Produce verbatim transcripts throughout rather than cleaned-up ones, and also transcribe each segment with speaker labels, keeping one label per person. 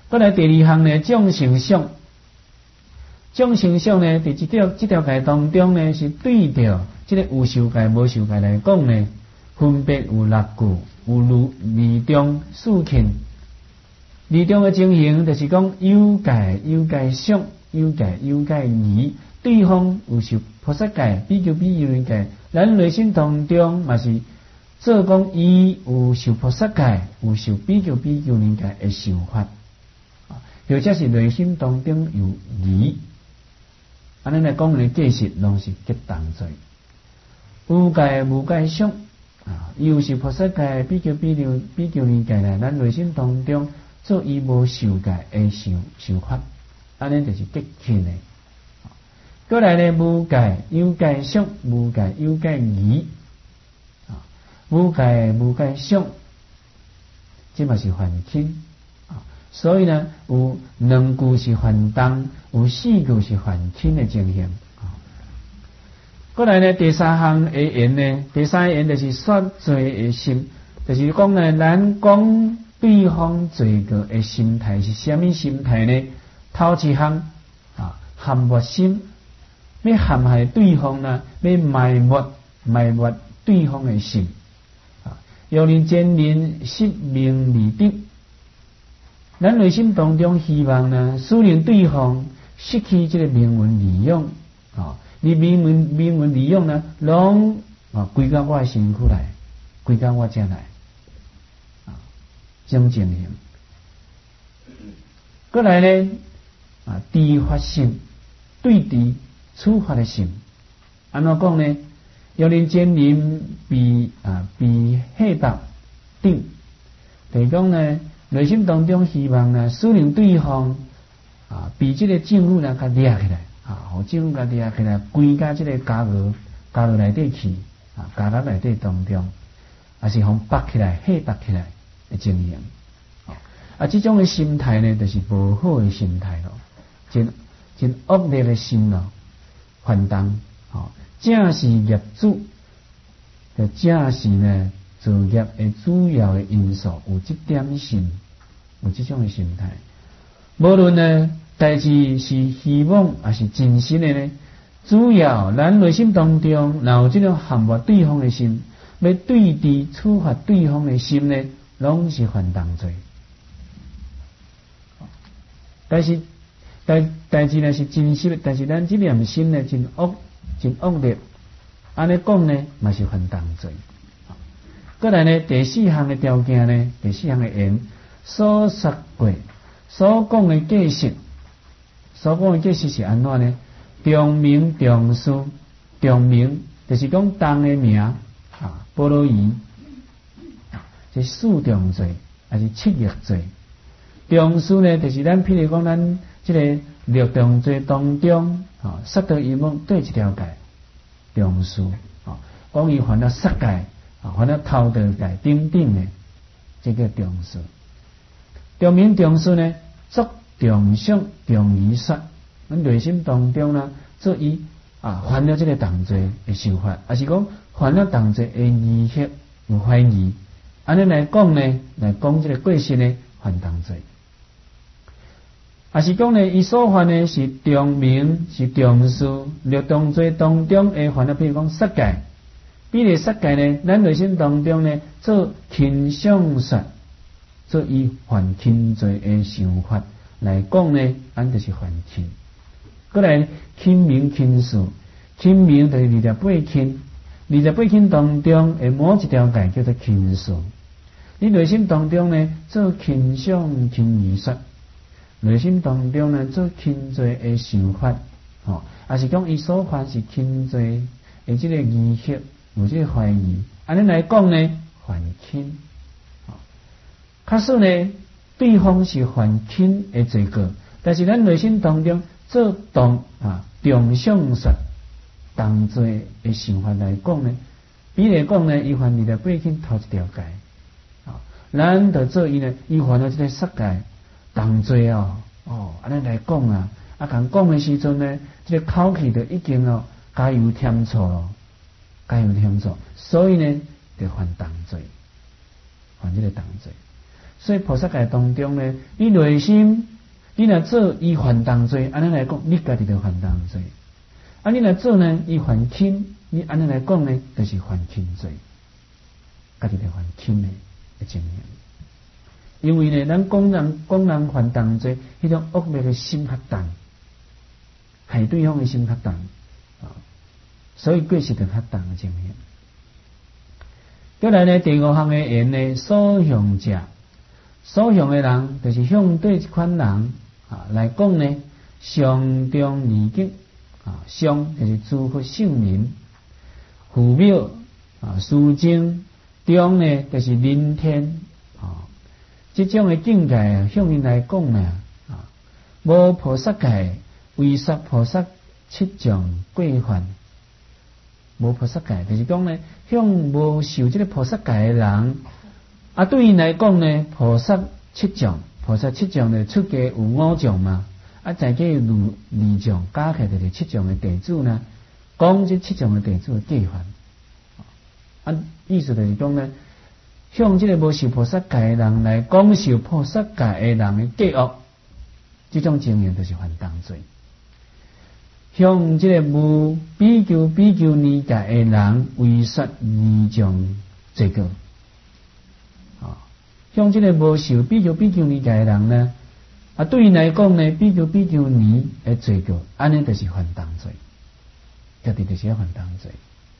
Speaker 1: 过来第二项呢，众生相。众生相呢，伫这条这条界当中呢，是对着这个有受界无受界来讲呢，分别有六句，有如二中四庆。二中的情形就是讲有界有界相，有界有界义。对方有受菩萨界，比丘比丘尼界，咱内心当中嘛是做讲伊有受菩萨界，有受比丘比丘尼界的想法，啊，或者是内心当中有疑，安尼来讲呢，解释拢是结当罪。有界无界相，啊，有受菩萨界，比丘比丘比丘尼界呢，咱内心当中做伊无受界的想想法，安尼就是结轻的。过来呢，无界有界相，无界有界义，啊，无界无界相，这嘛是幻轻啊。所以呢，有两句是幻动，有四句是幻轻的情形啊。过来呢，第三项的言呢，第三言就是说罪的心，就是讲呢，咱讲对方罪过的心态是什么心态呢？头一项啊，含没心。要陷害对方呢？要埋没埋没对方的心啊！有人奸人失名利得，咱内心当中希望呢，使令对方失去这个名闻利养啊！你名闻名闻利养呢，拢啊归到我身躯来，归到我这来啊！这种情形。过来呢啊，知法心对治。处罚的心，安怎讲呢？有人奸人被啊被黑白定，就是讲呢，内心当中希望呢，使令对方啊被这个政府呢甲抓起来啊，互政府甲抓起来，归到这个家牢家牢内底去啊，家牢内底当中，也是互绑起来、黑白起来的情形。啊，这种的心态呢，就是无好的心态咯，真真恶劣的心咯。反动，哦，正是业主，就正是呢造业的主要的因素，有这点心，有这种的心态。无论呢代志是希望还是真心的呢，主要咱内心当中，若有这种陷入对方的心，要对治处罚对方的心呢，拢是反动罪。但是。代代志呢是真实的，但是咱这念心呢真恶真恶劣，安尼讲呢嘛是犯动罪。过来呢第四项的条件呢，第四项的言所说过所讲的解释，所讲的解释是安怎呢？重名重事，重名就是讲当的名啊，菠萝夷，是四重罪还是七业罪？重事呢，就是咱譬如讲咱。这个六重罪当中，啊，杀盗淫妄对一条界，重事啊，讲伊犯了杀戒，啊，犯了偷盗戒等等的，这个重事。重名重事呢，作重想重疑说，咱内心当中呢，做伊啊犯了这个重罪的受罚，还是讲犯了重罪的疑惑有怀疑，安尼来讲呢，来讲这个过失呢，犯重罪。还是讲呢，伊所犯的是重名是重事，六重罪当中会犯了，譬如讲杀戒，比如杀戒呢，咱内心当中呢，做轻想说，做伊犯轻罪的想法来讲呢，咱就是犯轻。过来轻名轻事，轻名就是二十八轻，二十八轻当中的某一条戒叫做轻事。你内心当中呢，做轻想轻疑说。内心当中呢，做轻罪的想法，哦，也是讲伊所犯是轻罪的这个疑惑，有这个怀疑，安尼来讲呢，犯轻，哦，假使呢，对方是犯轻的罪过，但是咱内心当中做动啊重想说重罪的想法来讲呢，比如讲呢，伊犯二十八轻头一条戒，啊，咱就做伊呢，伊犯了这个杀戒。重罪哦，哦，安尼来讲啊，啊，讲讲的时阵呢，这个口气就已经哦加油添醋咯，加油添醋，所以呢，就犯重罪，犯这个重罪。 所以菩萨界当中呢，你内心你若做伊犯当罪，安尼来讲，你家己就犯当罪；啊，你若做呢，伊犯轻，你安尼来讲呢，就是犯轻罪，家己就犯轻的的情形。因为呢，咱讲人讲人犯当罪，迄种恶劣的心较重，害对方的心较重啊，所以过失就较重的情形。再来呢，第五项的言呢，所向者，所向的人，就是向对这款人啊来讲呢，上中二极啊，上就是诸佛圣人，父母啊，师经，中呢就是人天啊，这种的境界向因来讲呢啊，无菩萨界，唯杀菩萨七种过犯。无菩萨界，就是讲呢，向无受这个菩萨界的人，啊，对因来讲呢，菩萨七种，菩萨七种呢，出家有五种嘛，啊，再加有二种，加起来就是七种的弟子呢，讲这七种的弟子的过犯，啊，意思就是讲呢，向这个无受菩萨界的人来讲受菩萨界的人的过恶，这种情形就是犯当罪。向这个无比丘、比丘尼界的人为杀二种罪过，啊，向这个无受比丘、比丘尼界的人呢，啊，对因来讲呢，比丘、比丘尼的罪过，安尼就是犯当罪，家己就是要犯当罪。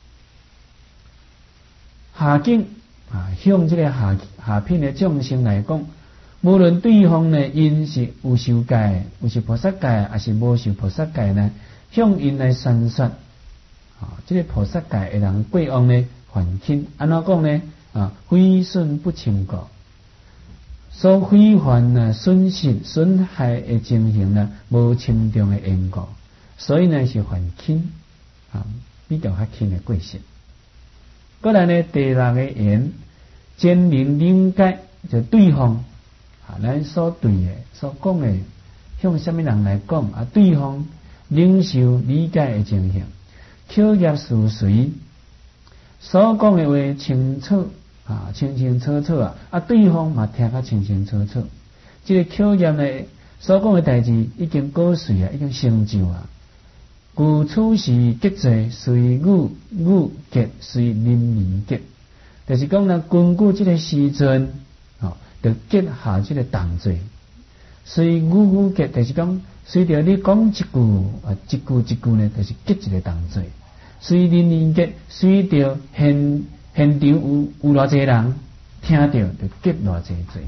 Speaker 1: 下境啊，向这个下下品的众生来讲，无论对方呢，因是有受戒、有是菩萨戒，还是无受菩萨戒呢？向因来宣说，啊，这个菩萨界的人过往呢，犯轻，安怎讲呢？啊，毁损不清过，所毁犯呢，损失损害的情形呢，无深重的因果，所以呢是犯轻，啊，比较较轻的过失。过来呢，第六个言，坚明理解，就对方，啊，咱所对的、所讲的，向什么人来讲啊？对方。领受理解的情形，口业事随，所讲的话清楚啊，清清楚楚啊，啊，对方嘛听较清清楚楚。这个口业呢，所讲的代志已经果遂啊，已经成就啊。故此时结罪，随语语结，随人人结，就是讲呢，根据这个时阵啊，就结下这个当罪。随语语结，就是讲。随着你讲一句啊，一句一句呢，就是结一个当罪。随人人结，随着现现场有有偌济人听到，就结偌济罪。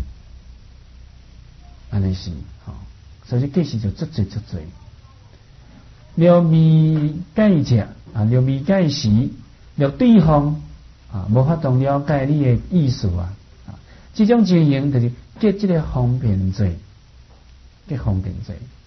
Speaker 1: 安尼是，吼、哦，所以结是就足罪足罪。了未解者啊，了未解时，了对方啊，无法度了解你的意思啊，啊，这种情形就是结这个方便罪，结方便罪。